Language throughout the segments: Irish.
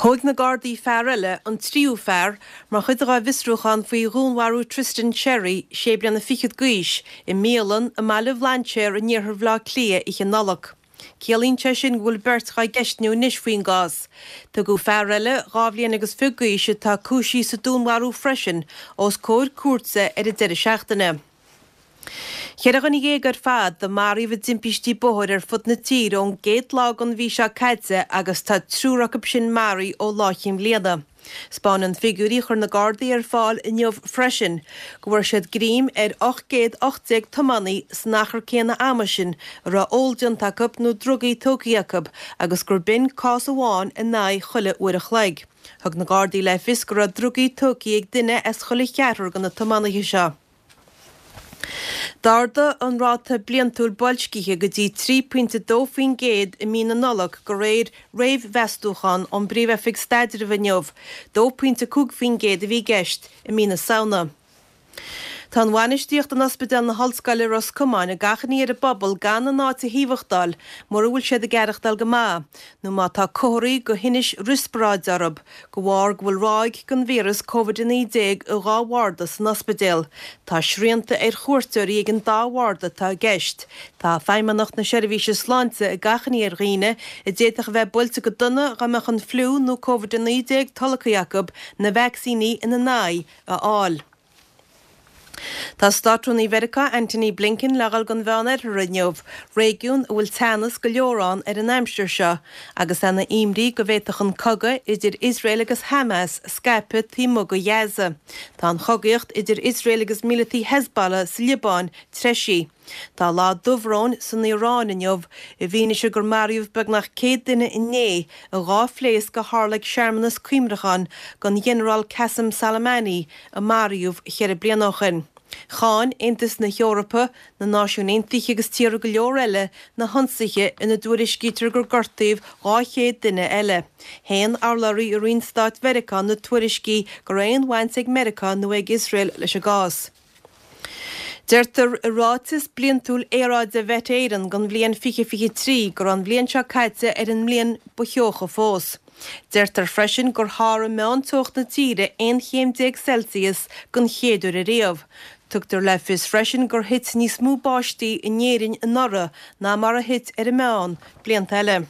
Thóg na Gardaí fearrile an tríú fear mar chud a visrúchan faoi rúnharú Tristan Cherry sé bliana fichiad guis I mélan a malih landséir a níorthar bhlá clia ich an nalach. Cialínte sin bhfuil bert cha geistniú níos faoin gás. Tá go fearrile rábhlíon agus fuguise tá cúsí sa dúnharú freisin os cóir cuatsa ar a deire seachtaine. Cheirach an gur fad de marí bh dimpistí bothir fud na tír ón géad lágan bhí se caidse agus tá trúrach sin marí ó láithim léada. Spáin an figurí chur na Gardaí ar fáil I neamh freisin, go bhfuair siad grím ar 880 tomannaí snachar céanna amasin ra óildean takeab nó drugaí tócaíacab agus gur bin cás amháin in náid chuile uair a chleig. Thug na Gardaí le fis gur a drugaí tócaí ag duine as chuile cheathar gan na tomannaí seo. Darda an ráta bliantúil bolscithe go dtí 3.2 géad I mína nolach go réir réimh vestúchan an bríomhefik staidir bhainneomh, 2.2 géad a bhí geist I mína saona. Tá bhainisteocht an ospidal na Hallscoile Roscomáin a gachan ar a bobbal gan an áit a híomhachtáil mar bhfuil siad a gearachtal go má, nó má tá cóirí go hinis rispráid arab, go bhhar bhfuil ráig gon vírus COVID-19 a gáhhardas an ospidal. Tá srianta ar chuirteoirí ag an dáhharda tá geist. Tá feimmeannacht na seirbhíse sláinte a gachan ar riine I déitach bheith builte go duna gamach an fliú nó COVID-19 talachaíacab na vaccíní ina náid a áil. Tá Státrún Mheiriceá Anthony Blinken legal gan bheanir rinneomh régiún bhfuil teannas go leorán ar an aimsir seo, agus anna imrí go bhéiteach an cogadh idir Israel agus Hamas scaipit tí mo go dhéasa. Tá an chogaíocht idir Israel agus mílatí Hezbollah sa Libán treisí. Tá lá dumhrán san Irán inneomh I bhíine se gur maríomh beagnach 100 duine inné a gá phléas go hálaigh searmanas cuimrachan gan General Qasem Soleimani a maríomh cheir blianochan. Cháin Aontas na Eorpa na Náisiún Aontaithe agus tíre go leor eile na honsaiche ina dúiriscítear gur gortaobh 800 duine eile. Héan arlairí a rion Stát Mheiriceá na tuairiscí go raon bhaint ag Mheiriceá nó ag Israel leis a gás. Deirtar a rátas bliantúil éráid a bheit éireann gan bblion 2023 gur an bblion seo caite ar an mblion bucheocha fós. Deirtar freisin gur thar meán tocht na tíre 1 Celsius gon chéadúir a réamh. Tugtar le fis freisin gur hit níos mú báistí I néirin a nora ná mar a hit ar a meán blianta eile.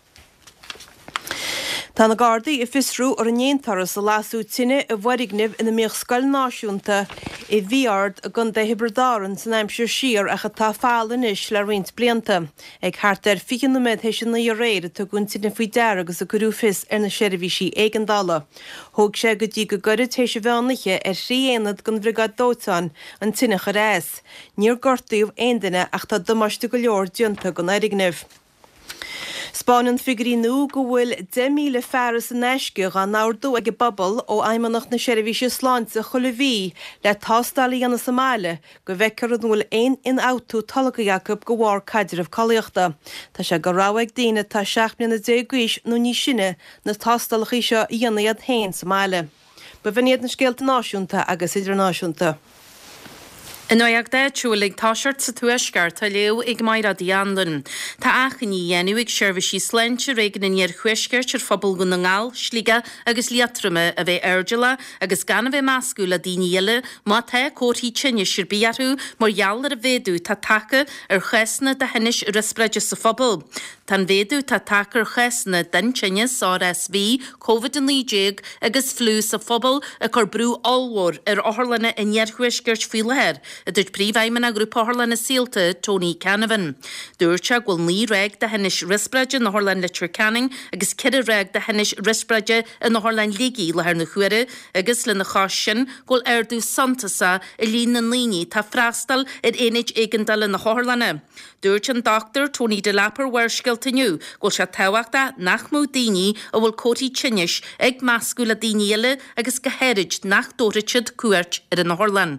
Tá na Gardaí I fisrú ar an éontaras a lasú tine a bhharighnimh ina míoch scoil náisiúnta I bhíard a gun de Hiberdáran san aimsir siar a tá fálan is le riint blianta. Ag thart ar 50 héis na réir tá guntina faoi deir agus a gurú fis ar na seirbhísí ag an dala. Thóg sé go dtí go gcurid tééis bheannaige ar riaonad gon bhrígad dótáin an tine go réis. Níor gortaíomh aon duine ach tá domáiste go leor dianta gon airighnimh. Spáin an figurí nó go bhfuil 10,000 fearras an eisce gan náardú ag bobbal ó aimmeannacht na seirbhíse sláinte chulahí le tástalí anna Somália go bhheicear an bhfuil aon in autú talachaíacab go bhhar caidirmh coilíochta. Tá sé go ráhaigh daine tá 7 bliana 10 guis nó ní sinne na tástalachí seo dhéanaiad hain Somália. Ba bhíad na scéalta náisiúnta agus idirnáisiúnta. In óag de túlaigh táisiart sa tuaisceart tá leo ag mair a dhéandan. Tá achaní dhéanú ag seirbhísí sláinte réigean in ar chuisceart ar phobal go na ngáil, slíge agus liatrama a bheith airdeala agus gan a bheith mascúla daoine eile má the cótaí tinne sirbíarú mar gheall ar a bhéadú tá taca ar chesna de henis rispreide sa phobal. Tan bhéadú tá taca ar chesna den tinne RSV, COVID-19 agus flú sa phobal a chur brú allmhór ar áthlanna in ar chuisceart faoi leir. A dúirt príomhhaimmen a grúpa Harlan na síalta Tony Canavan. Dúirte ghfuil ní réig de henis rispreide na Harlan Literature Canning agus cid réig de henis rispreide in na Harlan Ligi le ar na chuire agus le na chás sin ghfuil airdú santasa I lín na líní tá freastal ar éid éigandal in na Harlanna. Dúirt an Dr. Tony de Lapper wersciiltaniu ghfuil se táhaachta nach mó daoine a bhfuil cótaí tinnis ag mascúla daoine eile agus go héirid nach dóiriid cuairt ar in na Harlan.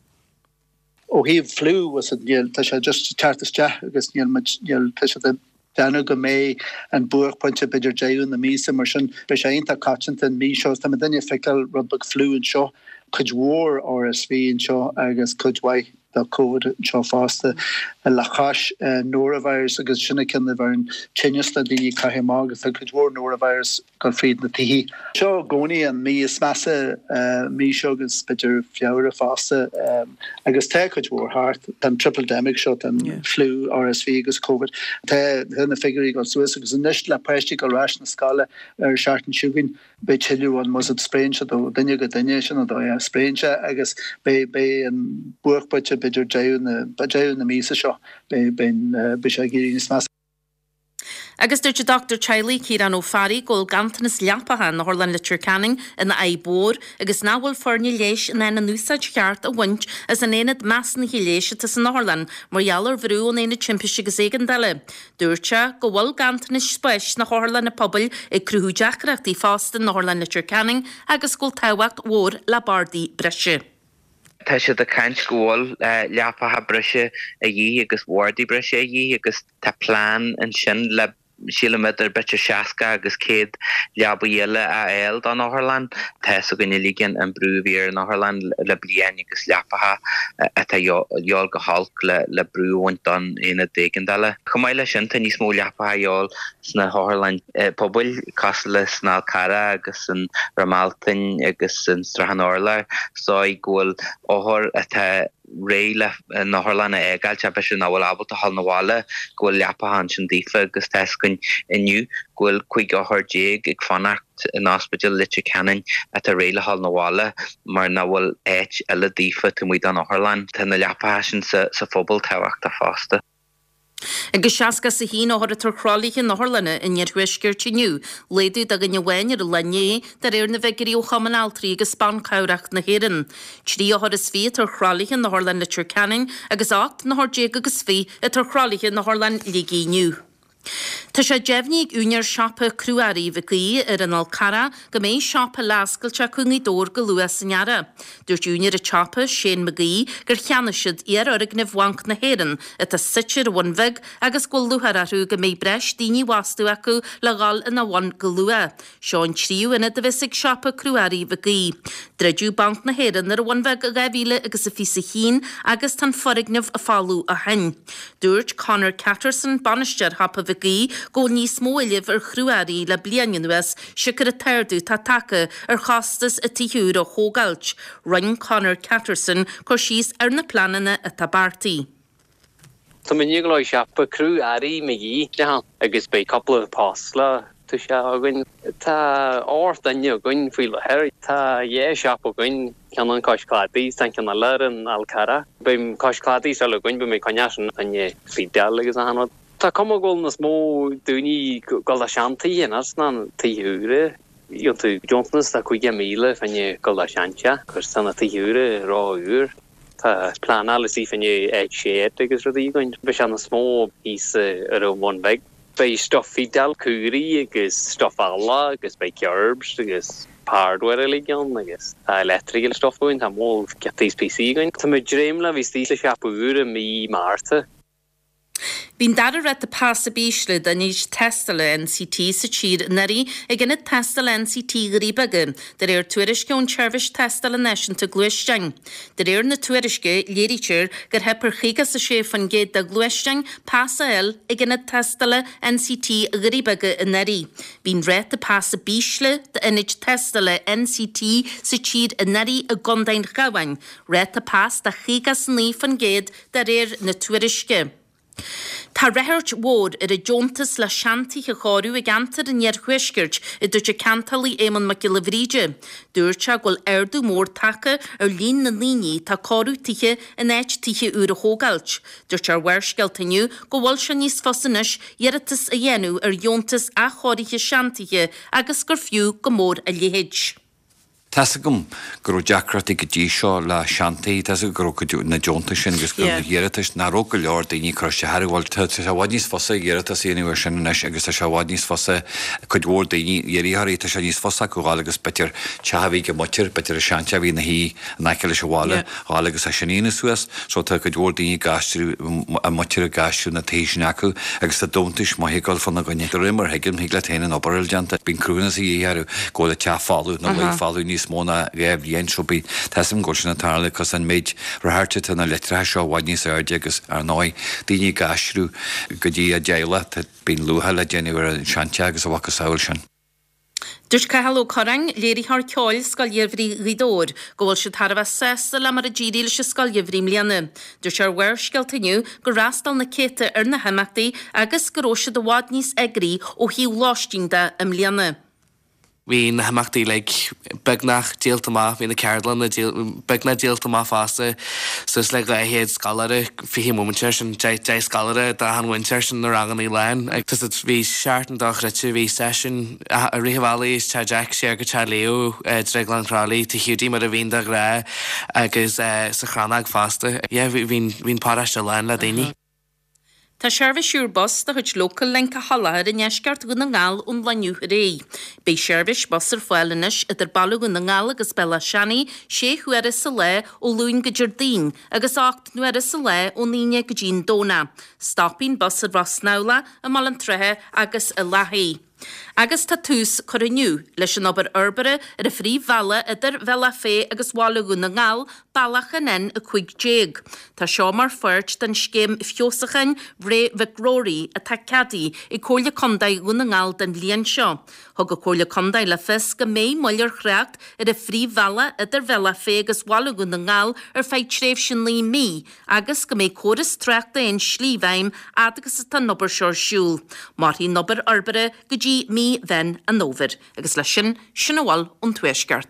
ó híh flu was it níl tá sé just chartaste agus níl tá sé Dana go mé an buach pointse beidir déún na mísa mar sin be sé einta catint an mí seo tá dunne feicil rubbag flu an seo chud mhór RSV an seo agus chudhaid the COVID seo fásta a lachas norovirus agus sinna cinna bhar an tinneasta dí caiimá agus a chud mhór norovirus gon fried na tihi. Seo goni an mi is massa mi shogus bitter fiora faste agus te could war hard than triple demic shot and flu RSV agus COVID. Te na figure got Swiss agus initial la practical rational scala sharten shugin be chilu on was it sprain shot o dinne go dinne shot o sprain shot agus be an work bitter bitter jaun na misa sho be ben bishagiri is mas. Agus dúirt Dr. Charlie Kieran O'Farry ggóil gantanas leapatha na Horlan Literature Canning in na Aibór agus náhfuil forni léis in na núsaid cheart a wint as an éad meas na hiléise tas an Horlan mar jalar vrú an éad timpish agus éigen dele. Dúirte go bhfuil gantanas spéis na Horlan na pobl i cruú deachreacht í fástan na Horlan Literature Canning agus gúil táhacht mhór le bardaí breise. Tá sé de caint scóil leapatha breise a dhí agus bhórdaí breise a dhí agus tá plán an sin le Shilometer bitter Shaska agus céad leabhéile a éil don Horlan Tá so gonne ligan an brúvíir na Horlan le blian agus leapatha atá jóol go halk le brúhaint don ina dégandale. Chomáile sin tá níos mó leapatha jóol sna Horlan pobl Castle sna Cara agus an Ramaltain agus an Strahan Orla so I ggóil óthir atá réile na Horlanna egal te be na bhfuil ábalta hall na bháile ghfuil leapahan sin dífa agus teiscin inniu ghfuil chuig áthir déag ag fannacht in Hospital Literature Canning at a réile hall na bháile mar na bhfuil éit eile dífa tu muid an Horlan tá na leapaha sin sa phobal táhacht a fásta. Agus seaca sa hí áthir a tarchrálícha na Horlanna in nearhuiisgirte nniu, léadú a gan bhhain ar lené dar na bheitgurí ó chamanáltrií agus spancáireacht na héan. Trí áthir is fí tarchrálícha na Horlan Literature Canning agus 8 na Hordéag agus fí a tarchrálícha na Horlan Ligi nniu. Tá sé jefnig únar siapa cruarí bhí ar an Alcara go mé siapa láscailte chuí dór go luas san Jara. Dúirt únar a chapa Shane McGee gur cheanisiid ar orig na bhhainc na héan atá sitir bhainmhig agus go luhararú go mé breis daoine wasú acu le gáil ina bhain go lua. Seán tríú ina de bhisig siapa cruarí bhí. Dreidú banc na héan ar bhainmhig a gabhíle agus a fisa hín agus tan forignemh a fáú a hain. Dúirt Conor Catterson banisteir hapa bhí go níos móileh ar chruarí le bliananuas sicar a teirdú tá take ar chastas a tíúr a hógailt. Ryan Conor Catterson chuir síos ar na planana a tabartaí. Tá miniu go siapa cruarí McGee agus be couple of pásla tu se agan tá áirt daine agan faoi le heir tá siapa agan cean an coscladí tan cean le an Alcara. Beim coscladí se le agan be mé coneasan an fidel agus a hanad. Tá como gol na smó dúní gal a seantaí inas na tíúre. Ion tú Johnsonas tá 5 míle fanne gal a seantia, chur sanna tíúre rá úr. Tá plánala sí fanne ag séad agus rodí goin. Be se na smó ís ar bhain bheith. Bei stoff fidel cúrí agus stoff alla agus bei cerbs agus hardware ligion agus electrical stoff goin tá mó getís PC goin. Tá me dreimla ví stíle seapúre mí Marta. Bhín dara reit a pás a bísle a níos testala NCT sa tír narí ag gannad testala NCT garíbaga, dar tuairisce ón tseirvis testala neisianta gluistein. Dar na tuairisce léiritir gur hepar chigas a sé fan géad a gluistein pás a el ag gannad testala NCT garíbaga in narí. Bhín reit a pás a bísle da inid testala NCT sa tír a narí a gondain gawain, reit a pás da chigas ní fan géad dar na tuairisce. Tá réhirt mhór ar a Jontas le seantaí a cháú a gantar in nearhuiisgirt I dúirte cantalí éman McGillivríide. Dúirte ghfuil airdú mór take ar lín na líní tá cáú tithe in éit tithe úr a hógailt. Dúirte ar bhairceiltainniu go bhfuil se níos fosanis dheartas a dhéanú ar Jontas a cháirithe seantaithe agus gur fiú go mór a léhéid. Tasa gom gur deacrat go dtí seo le seantaí tasa gur na Jonta sin agus gur dhéiritas na ró go leor daoine chu se hearhil tá se bhhaid níos fosa dhéiritas íonú sin neis agus se bhhaid níos fosa chud mhór daoine dhéiríthaí tá se níos fosa goáil agus betir tehabhí go mutir betir a seanta bhí na hí neiceile se bháile gáil agus a sinnína suas so tá go mhór daoine gasú a mutir a gasú na téisina acu agus tá dóntais maithaáil fanna goine go rimar heigim hí le téanaan obair deanta bín crúnas í dhéarú ggóla te fáú nó le fáú níos móna réibh líon siúbí team go sin natála cos an méid rathirte na letrathe seo bhaidníos airde agus ar 9 daoine gasrú go dtí a déile bín luútha le déanú ar an seante agus a bhacha saoil sin. Dus cahaló corang léri har ceáil scal jefri ridór, gohfuil se tarfa sesa le mar a ddíil se scal jefri mlianna. Dus ar wer skeltiniu go rastal na céte ar na hamachtaí agus goróise do wad níos egri ó hiú láistínda am mlianna. Bhín haachtaí le begnach díaltamá hí na Cairlan begna díaltamá fásta sus le héad scalare fihí momentir sin de scalare dá an winter sin na ranganí lein. Ag tus bhí seaartan dárite bhí session a rihálaí te Jack sé go te leo dreglan rálaí tá hiúdí mar a bhín de rá agus sa chranag fásta. Bhín páiste lein le daoine. Tá seirbh siúr bus de chuid local lenca halair in neisceart go na ngáil ón laniu ré. Bei seirbh bus ar foiilinis idir bailú go na ngáil agus bella seanaí sé chuaire sa le ó lún go Jardín agus 8 nuaire sa le ó níine go dín dóna. Stoppín bus ar Rosnála a mal an trethe agus a Lahaí. Agus tá tús choriniu leis an obair urbere ar a frí bhela idir bhela fé agus bhála go na ngáil bailach an en a chuig déag. Tá seo mar fuirt den scéim fiosachan ré bhicróí a tacadí i cóla condaid go na ngáil den bblion seo. Thug go cóla condaid le fis go mé mollar chreacht ar a frí bhela idir bhela fé agus bhála go na ngáil ar feid tréimh sin lí mí agus go mé córas treachta in slíbhaim agus tá nobar seoir siúl. Mar hí nobar urbere go mí then an nóver, agus lei sin bháil ón tuaisceart.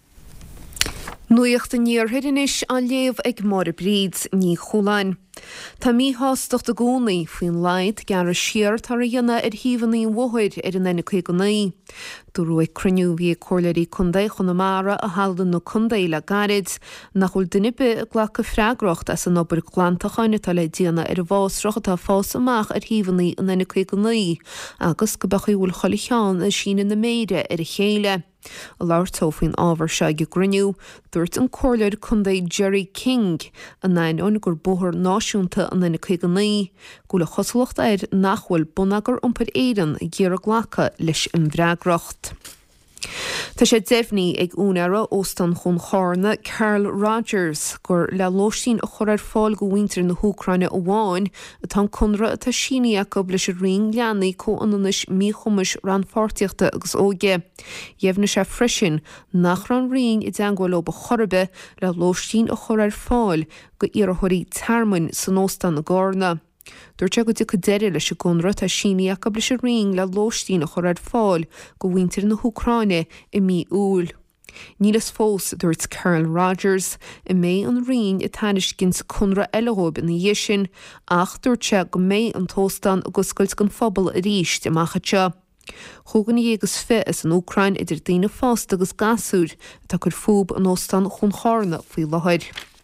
Nuíocht a níorthirinis a léamh ag mar bríd ní choláin. Tá mí hástocht a gcónaí faoin leid gar a siar tar a dhéanana ar híomhaní mhuaid ar an 19. Dú ag cruniú bhí cóileirí chundaí chunamara a haldan nó chundaí le garid nach chuil duine be ghlacha freigracht as an obair glantachaine tá le déana ar bhásracha tá fás amach ar híomhaní an 19 agus go bechaí bhfuil choilicián a sína na méide ar a chéile. A láirtófaoin ábhar se go gruniú, dúirt an cóileir chundaí Jerry King a 9 gur bóthir náisiúnta an 19 go le chosalacht air nachhfuil bunagur iompar éireann ggéar ghlacha leis an bhreagracht. Tá sé defhní ag únara óstan chun chárna Carl Rogers gur le lóistín a chur ar fáil go bhaintear na Húcraine óháin atá chunra atá síníach go leis a rion leanaí cóananis míchumas ranfáirtíochta agus óge. Dhéimhna sé freisin nach ran rion i d angóil ó ba chorbe le lóistín a chur ar fáil go iarthirí termin san óstan na gárna. Dúirte go dtí deire leis gonra tá síníach go leis a rion le lóistín a chur ar fáil go bhaintear na Húcraine i mí úl. Nílas fós dúirt Carl Rogers i mé an rion i tainis gin sa chunra eileóib in dhé sin ach dúirte go mé an tóstan agus scoilt gon phobal a ríist amachchatte. Chúgan dhégus fé is an Úcrain idir daoine fásta agus gasúr tá gur fúb an óstan chun chárna faoi láthir.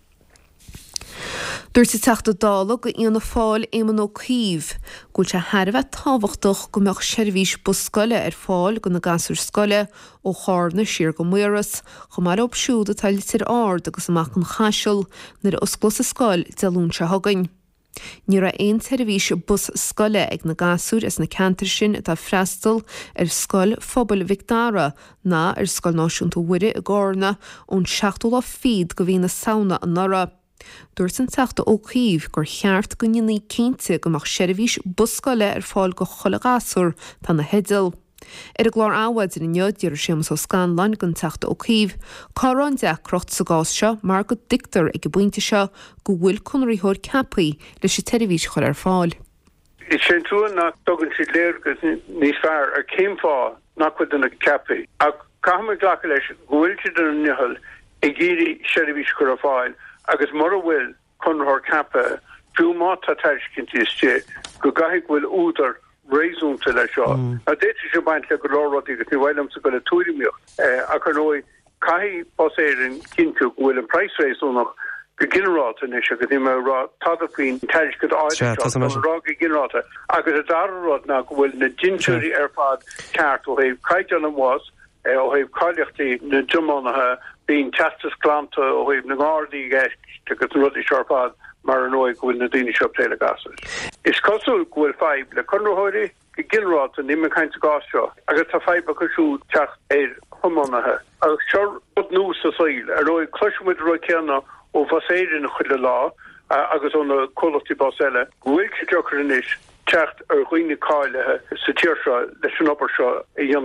Dúirt teachta dála go íonna fáil éman ó Cíomh, gúil se tharbheith tábhachtach go meach seirbhís bus scoile ar fáil go na gasúr scoile ó chárna siar go muras, chu mar opsúd a tailtir ard agus amach an chaisiil nar osclas a scoil dealún se thugainn. Ní ra aon seirbhís bus scoile ag na gasúr is na cantar sin atá freastal ar scoil phobal Victara ná ar scoil náisiúnta Uire a Gárna ón 7 fíd go bhí na saona an nora. Dúirt an teachta ó Cíomh gur cheart go ninaí cinnte go mach seirbhís bus scoile ar fáil go chola gasúr tá na hedal. Ar a glár áhaid in neodíar sémas ó scán lein gon teachta ó Cíomh, cárán deachrocht sa gás seo mar go dictar ag go buinte seo go bhfuil chunraíthóir cepaí leis sé teirihís chuir ar fáil. Is sé túin nach dogann si léir gus níos fearr ar céimfá nach chud na cepaí. Ach caithfear ghlacha leis bhfuil si den nihil i ggéirí seirbhís chuir ar fáil agus mar bhfuil chunthóir cepa fiú má tá teircintí isté go gaithigh bhfuil údar réúnta le seo. A déitir sé baint le go láráí agus ní bhhailm sa go le túirimíocht a chu nói caithí paséirin cinnú bhfuil an price réúnach go ginráta is agus ní rá tadaín teir go áidirrá go ginráta agus a darrád nach bhfuil na dinseí ar fad ceart ó héh caiidean an was ó héh cáileachtaí na diománathe bín testas glanta ó héh na gádaí gceist agus rudí seorpád mar an óig bhfuil na daoine seo pléile gasúil. Is cosúil bhfuil feib le chunrathóirí go ginráta ní me caiinte gás seo, agus tá feib a chusú techt ar thománathe. Agus seor bud nús a saoil ar óig cluisimuid roi ceanna ó faséidir na chuile lá agus óna cholachtaí bás eile, bhfuil si deochar inis techt ar chuoine cáilethe sa tíir seo leis an opair seo i dhéanana.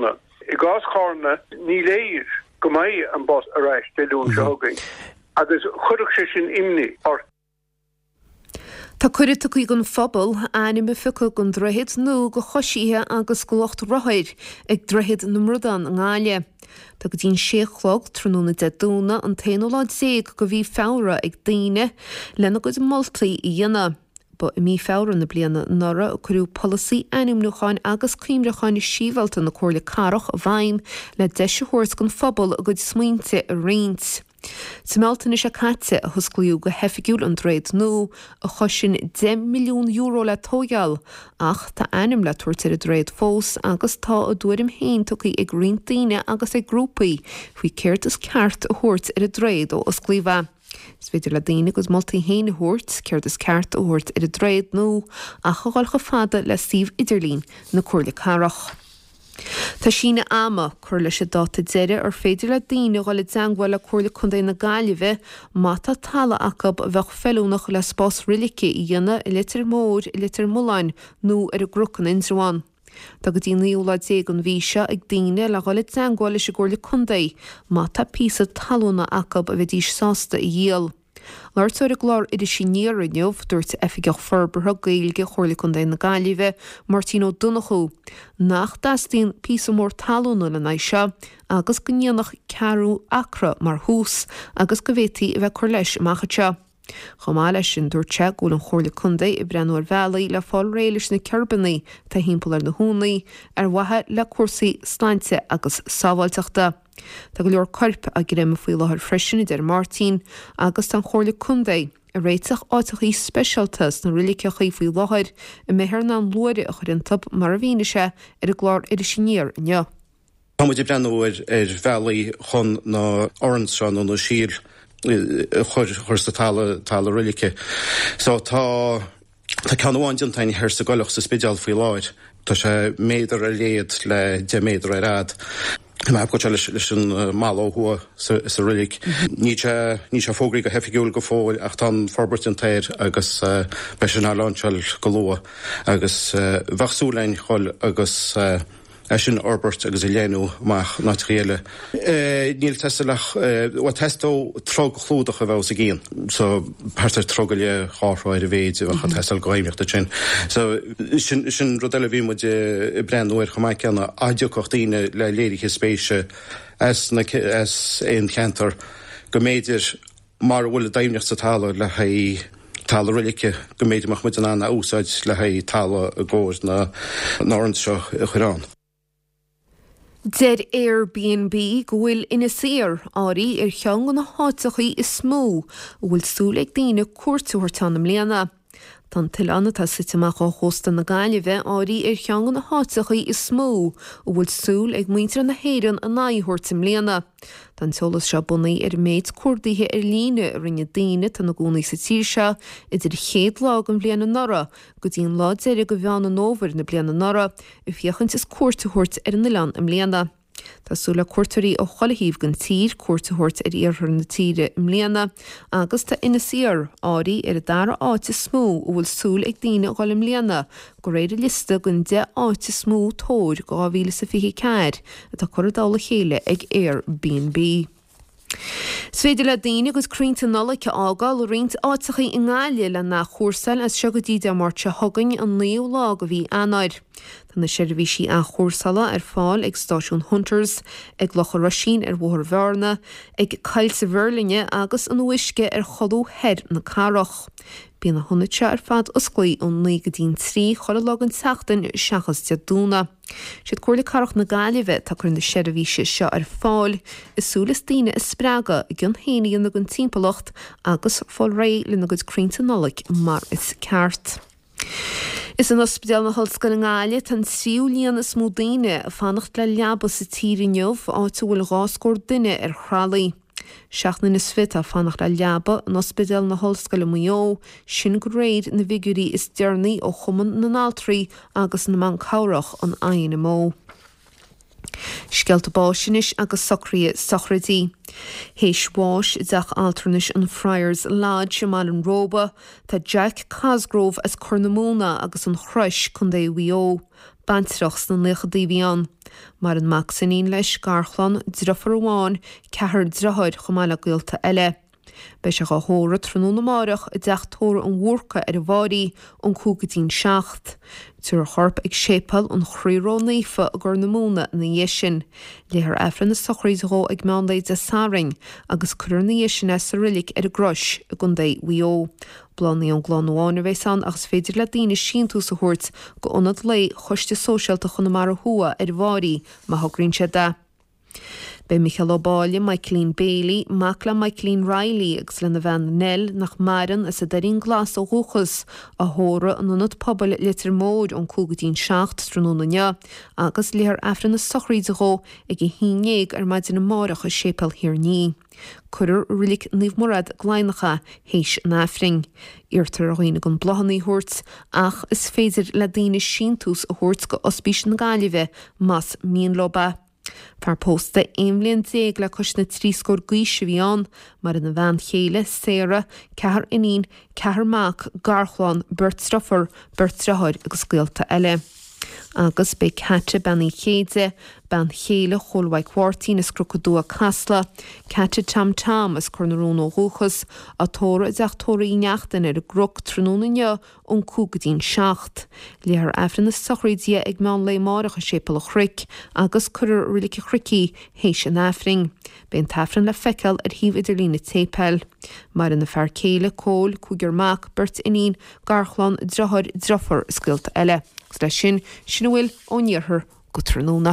I gás chorna ní léir go mai an bos a reis deún segain. Agus chudach sé sin imni or Tá cuirid a chuig an phobal anime fico gon drohid nó go choisíthe agus golocht roiid ag drohid na mrudan an gáile. Tá go dtín séchlog trúna de dúna an téáid séag go bhí fára ag daine lena go moltlaí i dhéana. Ba i mí fára na bliana nora a chuú policy animnúcháin agus cíimreáin sívalta na cóirla carach a bhaim le deisiúhairs gon phobal a go smaointe a réint. Sa meltain is a caite a thuscliú go hefigiúil an dréad nó a chosin 10 milliún euro le tógeal ach tá anim le tuairtear a dréad fós agus tá a dúirim héin tucaí ag rintaine agus ag grúpaí faoi céirt is ceart a thuirt ar a dréad ó osclíomha. Is féidir le daine agus moltaí héine thuirt céirt is ceart a thuirt ar a dréad nó a choáilcha fada le Steve Idirlín na cóirla carach. Tá sína ama chuir leis dáta deire ar féidir le daine gáil deanghil le cóirla chundé na gáileheh mata talla acab a bheith fellúnach le spás rilice i dhéana i litir mór i litir muláin nó ar a grucan indraháin. Tá go dtíon líolaid déag an bhíse ag daine le gáil deanghil leis a cóirla chundé mata písa talúna acab a bheith díos sásta i dhéal. Láirtear a glár idir sinéar inniuh dúirt efigeh ferbetha gailge chóirla chundé na gáileheh Martino Donachú. Nach dastíon písa mór talúna le naise agus go níanach cearú acra mar hús agus go bhhétaí i bheith chuir leis amachchatte. Chomá leis sin dúirte gúil an chóirla chundé i Brenúir Valley le fáil réiles na Ceirbannaí tá hímpel ar na húnaí ar wathe le cuasaí sláinte agus sábhailteachta. Tá go leor corp a gréime faoi láthir freisin idir Martin agus an chóirla chundé a réiteach áitichaí speisialtas na rilicechaí faoi láthir i methar ná an luaire a chuir an tub mar a bhíneise ar a glár idir sinéar inneo. Tá muid Brenúir ar Valley chun na Oranseán nó síl chuir sa talla rilice. So tá ceanháin tain thir sa goilech sa spéisial faoi láir. Tá sé méidir a léad le 10 méidir a rád. Ma go leis an máóhua sa rilig. Ní se fógraí go hefigiúil go fáil ach tá forbert an téir agus beis an áláseil go lua agus bhachsúlein choil agus sin orbert agus i léanú maach natréile. Níl teach testó trog chlúdach a bheith sa géan, so páirtar troga le cháráid a bhéid a chu testal gáimneachta sin. So sin rodile bhí muid i Brenúir chomáid ceanna aideocht daoine le léiriche spéise as éon cheantar go méidir mar bhfuil daimneach sa talla le haí talla rilice go méidirach muid an anna úsáid le haí talla a ggóir na Oranse a churán. Dead Airbnb gohfuil ina séar áí ar cheangan na háitechaí is smó bhfuil súla ag daine cuairtúirtánam léana. Tá tiilena tá siteach á hósta na gáileheh áí ar cheangan na háitechaí is smó bhfuil súl ag muintear na héireann a náithúirtim léana. Tá solas se bunaí ar méid cuardaithe ar líne a rinne daine tá na gúnaí sa tíirse idir chéad lá an bbliana nora go dtíon lá deire go bheanna nómhar na bliana nora i bhíochant is cuairtúirt ar na lean am léana. Tásúla cuairtarí ó cholahíomh gan tír cuairtúirt ar iarthar na tíre im léana agus tá ina siar áí ar a dara áite smó bhfuil súl ag daine gáil im léana go réidir lista gon 10 áite smó tóir 2024 atá chuirdála chéile ag Airbnb. Sfeidir le daine agus crínta nola ce ágáil riint áitichaí i ngáile le na chóirsail as seo go dtí mar se thugainn an naomh lá go bhí anáid. Tá na seirbhísí a chóirsala ar fáil ag stáisiún Hunters, ag locha Rasín ar bhthar bharna, ag cailsa bhirlinne agus an uisce ar chodú head na carach. Bí na hunnaite ar fad osclaí ón 19 chola legan teachtain seachas de dúna. Siad cuairla carach na gáileheh tá chun na seirbhíse seo ar fáil, is súlas daine is sprága i gcion héanaí na gon timpplacht agus fáil ré le na go crínta nolaigh mar is ceart. Is an ospidal na Hallscoil an Gáile tan siúlíon is mó daine a fannacht le leaba sa tíre neamh áit bhfuil gáscóir duine ar chrálaí. Seachna is fit a fannacht le leaba an ospidal na Hallscoil Mayo sin go réid na bhigurí is dearnaí ó chuman na náltraí agus na man cabhrach an aon mó. Scealta báisinis agus sochradí. Héis bháis deach altarnis an Friars Lodge sem mal an Róba, tá Jack Cosgrove as Cornamona agus an chruis chun é WO. Bantrachs na lecha daobhíán. Mar an Maxanín leis garchlan draffarháin cehar drathir chomála gúilta eile. Bei se go hóra tróna marach a deachtóra an bhórcha ar a bhárí an cúgadtín seacht. Tuair chorp ag sépal an chríóró néfa a gur na múna na dhéisin. Léthar efran na sochraídró ag meandaid a saring agus chuir na dhéisina sa rilik ar a gros a gundé wíó. Blaní an gláháin a bheith san agus féidir le daine síntú sa thuirt go onad lei choiste sóisialta chuna mar a thua ar bhárí má thugrín sé da. Bei Michael O'Báile, Michaeline Bailey, Macla Michaeline Riley agus le na bhean Nell nach maran is a darín glas ó thuchas a thóra an anad pobl litir mód an cúgadtín seacht tróna agus léthar efran na sochraídró ag i hínéig ar maidin na márach a sépal hir ní. Cuidir rilik níomhmórad gláinacha héis an afring. Irtar a roiine gon blahannaí thuirt ach is féidir le daine síntús a thuirt go ospís na gáileheh mas míon loba. Far pósta éimlíonn déag le cos na trí scór gaoise bhí an, mar in na bhean chéile, séra, cehar inín, cehar mac, garchláin, burt straffar, burt strathir agus scailta eile. Agus be caite bannaí chéide, ban chéile cholhaid cuartín is crocodúa casla, caite tam is cornarún ó thuchas, a tóra is tóra í neachtain ar a groc tróna ón cúgadtín seacht. Léthar efran na sochraídia ag meán le márach a sépal a chric, agus chuir rilik a chricí héis an afring. Ben tafran le feiceal ar híomh idirlína tépel. Mar in na fear céile, cól, cúgur mac, burt inín, garchlan, drathir, draffar scailta eile. Gus lei sin bhfuil óníorthar go tróna.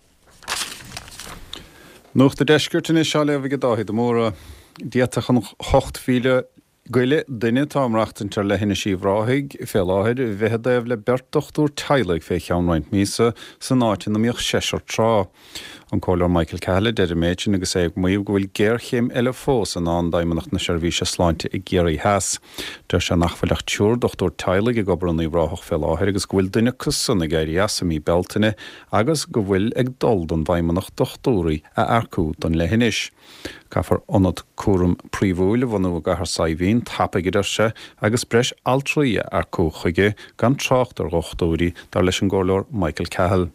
Nuachta deisgurtain is seáile bhí go dáthaid móra diaatach an 8 fíle goile duine támreachtain tar le hinna síomhráthig fé láthir bheitdéibh le bertochtúr teileag fé cheanráint mísa san áitin na míoch 6 trá. An cólar Michael Cahill de méidin agus é muomh go bhfuil géirchéim eile fós an an daimanacht na seirbhíse sláinte i ggéirí heas. Tar se nachfuileach túr dochtúr teileag i gobar í bhráthach fé láthir agus go bhfuil duine cusan na gairí asamí beltaine agus go bhfuil ag dul don bhaimanacht dochtúraí a arcú don lehinis. Caafar onad cuarum príomhúile bhanú go th saibhín tappaige idir se agus breis altraí arcú chuige gan trácht ar gochtúirí dar leis an gcólar Michael Cahill.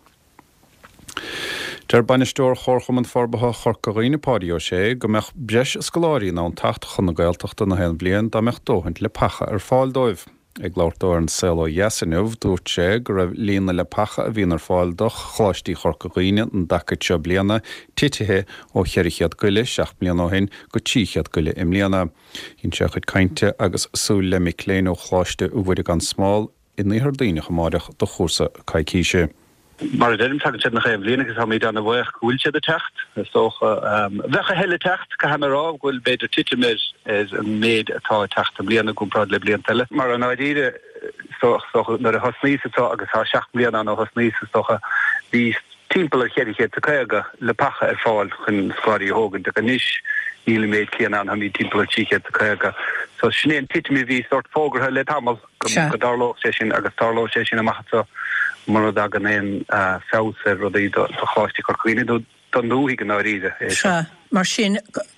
Der banisteoir chorcham an forbatha chorcaghine pádio sé go meach breis scoláirí ná an tacht chuna gailteachta na hen blian da meach dóhaint le pacha ar fáil dóibh. Ag láirtóir an selo Yasinov dúirt sé go raibh líana le pacha a bhíon ar fáil do chláistí chorcaghine an dacaid se bliana titithe ó cheirichead goile 6 bliana ó hin go 10 goile im líana. Hín se chud cainte agus súil le micléin ó chláiste uhuiide gan smáil in níthar daoine chamáideach do chósa caiicíise. Maar daarom zag ik het nog even lenige van mij dan een weeg koeltje de tacht. Dus toch welke hele tacht kan hem erop wil beter titten is een mede het tacht te blijven goed praten blijven tellen. Maar een idee toch naar de hosnies toch als haar schacht blijven aan de hosnies toch die timpel gerigheid te krijgen le pacha erval een squadie hoog de kanish hele meet keer aan hem timpel gerigheid te krijgen. Zo snel titten me wie soort vogel het allemaal darlo session agus darlo session mag het zo. Mar dag an éon féir rudaí do cháistí chorcaíine don dúí gan áíide. Se mar sin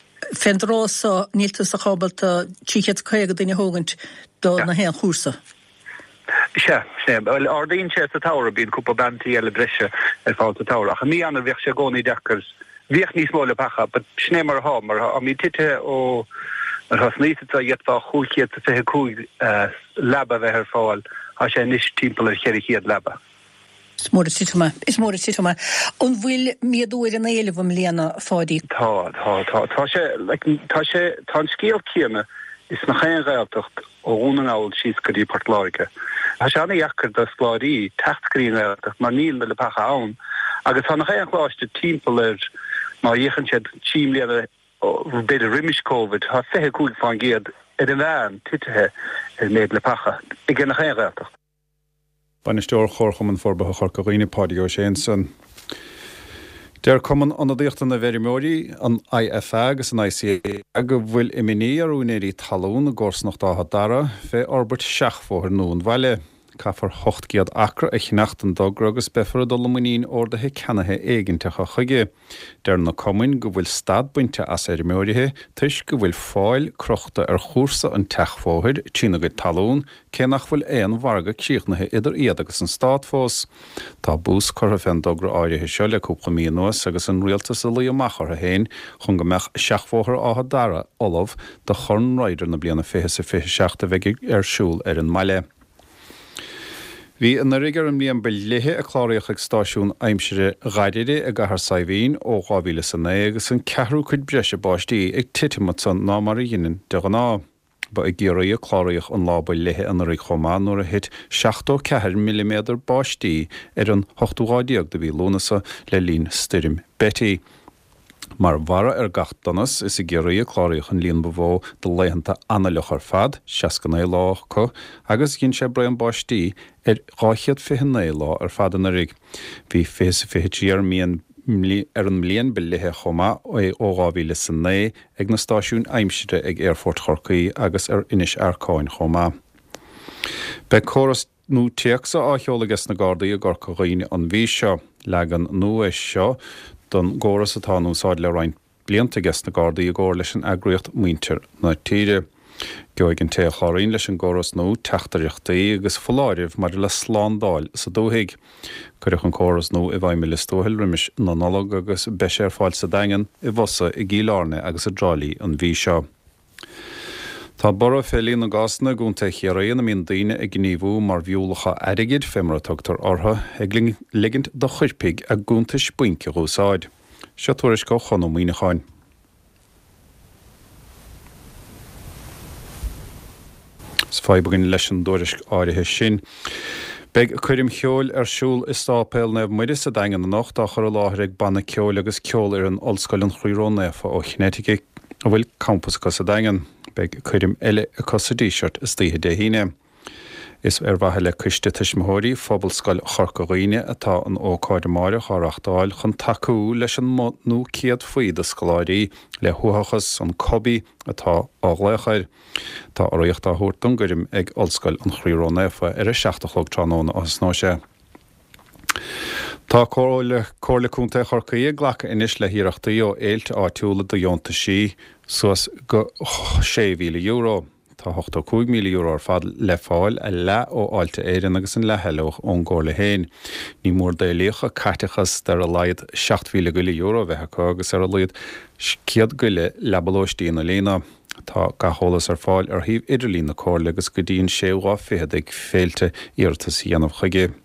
fendrá níltas a chabalta tíchead chuige duine hógant do na héan chúsa. Se ordaín sé a tára bín cúpa bantaí eile breise ar fáilta tára. A mí anna bhíoh sé gcónaí dechars bhíoh níos móla pacha, but sné mar há mar a mí tithe ó ar hosníta dhéadfá chúchiad a fithe cúig leba bheith ar fáil a sé níos timppla ar cheirichiad leba. Is mór sitoma. On bhfuil miadúir an éileh léana fádaí. Tá sé tá scéal céime is na chéan réaltacht óúna áil síos go dtí Portláirice. Tá sé anna dheachar do sláirí techtcrín réaltacht mar níl me le pacha ann, agus tá na chéan chláiste timppla ar má dhéchann siad tíim léana beidir riimiis COVID, tá fithe cúil fáin géad ar an bhean titithe ar méid le pacha i gin na chéan réaltacht. Banisteoir chorcham an forbatha chorcaghine pádio sé san. Der cuman an dtíochtta na bherimóí an IFA agus an ICA go bhfuil iminí arúnéirí talún a gcósnacht átha dara fé orbert seach fóthir nún bhaile. caafar 8 giad acra a chnacht an dogra agus befar do lumuín ordathe cenathe éigentecha chuige. Der na cumin go bhfuil stad buinte as méirithe, tuis go bhfuil fáil crochta ar chósa an teachfóthir tína go talún, cé nach bhfuil éon bharga cíochnathe idir iad agus an stad fós. Tá bús chutha féin dogra áirithe seo le cúpla míon nuas agus an rialtas a lí amachar a héin chun go meach seachfóthir átha dara olamh de chorn roidir na bliana fé sa fé seachta bheith arsúl ar an maile. Bhí an rigar an mlíon beléthe a chláiríoch ag stáisiún aimsire gaiideide a gahar saibhín ó gábhíle san agus an cehrú chuid breise báistí ag titimat san ná mar a dhéanaan de an ná. Ba ag géirí a chláiríoch an lába lethe an rí chomá nuair a hit 64 mm báistí ar an 8 de bhí lúnasa le lín styrim Betty. Mar bhara ar gach donas is i géirí a chláiríoch an líon bhó de leihananta anaileach ar fad, 69 lá chu, agus ginn sé brean báistí ar 250 lá ar fad an rig. Bhí fés ar míon ar an mlíon beléthe chomá ó gábhíle san né ag na stáisiún aimsire ag Airfort Chorcaí agus ar inis Arcáin chomá. Be choras nó teach sa ácheolalas na Gardaí a Gorcaghine an bhí seo legan nó is seo don góras atá úsáid le roinn blianta gas na Gardaí a ggóir leis an agriocht muintir na tíre. Geoig an té chláirín leis an góras nó teachtaríochtaí agus foláirih mar le sláándáil sa dóthaig. Cuireach an choras nó i bhaid me le stóthil rimis na nálog agus beis ar fáil sa daingan i bhosa i gílárne agus a drálaí an bhí seo. Tá bara félíon na gasna gúnta chéaraí na míon daoine ag gníomhú mar bhiúlacha airigid fémara tugtar ortha ag ligint do chuirpig a gúnta spuince úsáid. Seo tuairis go chonómíoineáin. Sfeibagin leis an dúiris áirithe sin. Beg chuirim cheol arsúl is stápéil neh muidir sa daingan na nacht a chur láthir ag banna ceol agus ceol ar an ollscoil an chríórón nefa ó Chinétique a bhfuil campus go sa daingan. Beg chuirim eile a cosadíseart is títhe de híine. Is ar bhathe le cuiste tuismóirí phobal scoil Chorcaghine atá an ócáide máire chárachtáil chun taú leis an nó ciad faoi de scoláirí le thuthachas an cobbí atá áglachair. Tá áíocht a thuirtan gurim ag ollscoil an chríórón nefa ar a 16 tránóna as náise. Tá cóirlaúnta Chorcaí ghlacha inis le híireachtaí ó éilt áitiúla do dheonta sí suas go €6,000. Tá 85 milliún ar fad le fáil a le ó áilte éireann agus an leheilech ón ggóir le héin. Ní mór déalaocha caitechas dar a leiad €7,000 bheitcha agus ar a leiad 100 guile lebalóistíí na léna. Tá gatholalas ar fáil ar thaobh idirlín na cóirla agus go dtíonn séomhá fichead ag féilte iartas dhéanamh chuige.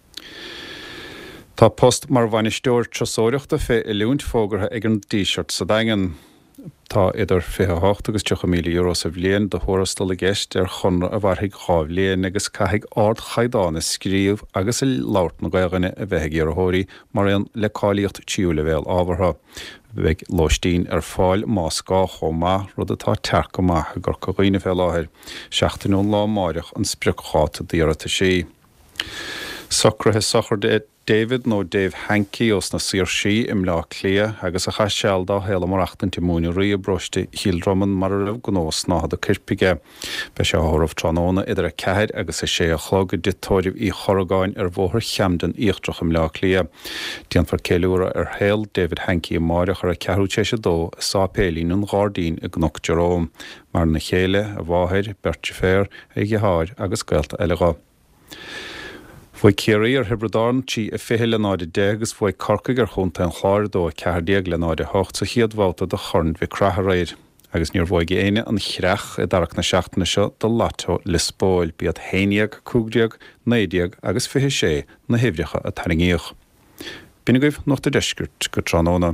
Tá post mar bhainisteoir trasóireachta fé i lúnt fógartha ag an díseart sa daingan. Tá idir 28 agus €2,000 sa bhléon do thurastal a gceist ar chunra a bharthaigh chábhléon agus caiigh ard chaidána scríomh agus i láirt na gaigine a bheittheigh ar athirí mar an le cáilíocht tíúla bhéil ábhartha. Bheith lóistín ar fáil más gá chomá rud atá teach maithe gur Gorcaghine fé láthir 16 lá máireach an spriochát díarata sí. Socrathe sochar de David nó Dave Hankey os na Saoirse im lá clia agus a chasealdá héla mar 8 timúni rí a broiste híldroman mar a raibh gnós náhad a cirpige. Be sé áthramh tróna idir a ceir agus is sé a chlog a ditóirih í chorgáin ar bmhthir cheamdan íochtrach im lá clia. Dían far céúra ar héal David Hankey máire chu a ceútéise dó a sápélín an gádaín a gnóc Jerome mar na chéile a bháthir Bertie Fair ag háir agus gailta eileá. Bhfuil céirí ar hebredáin tí a fihe le náide 10 agus bhfuil corcaigh ar chunta an chláir dó a ceardíag le náide 8 sa chiadhváta do chorn bhí cratha réid. Agus níor bhfuil éine an chreach i darach na seachtainna seo do lató lispóil bíad héineag, cúgdeag, néideag agus fihe sé na himhreacha a taringíoch. Bína goibh nach de deiscirt go tránóna.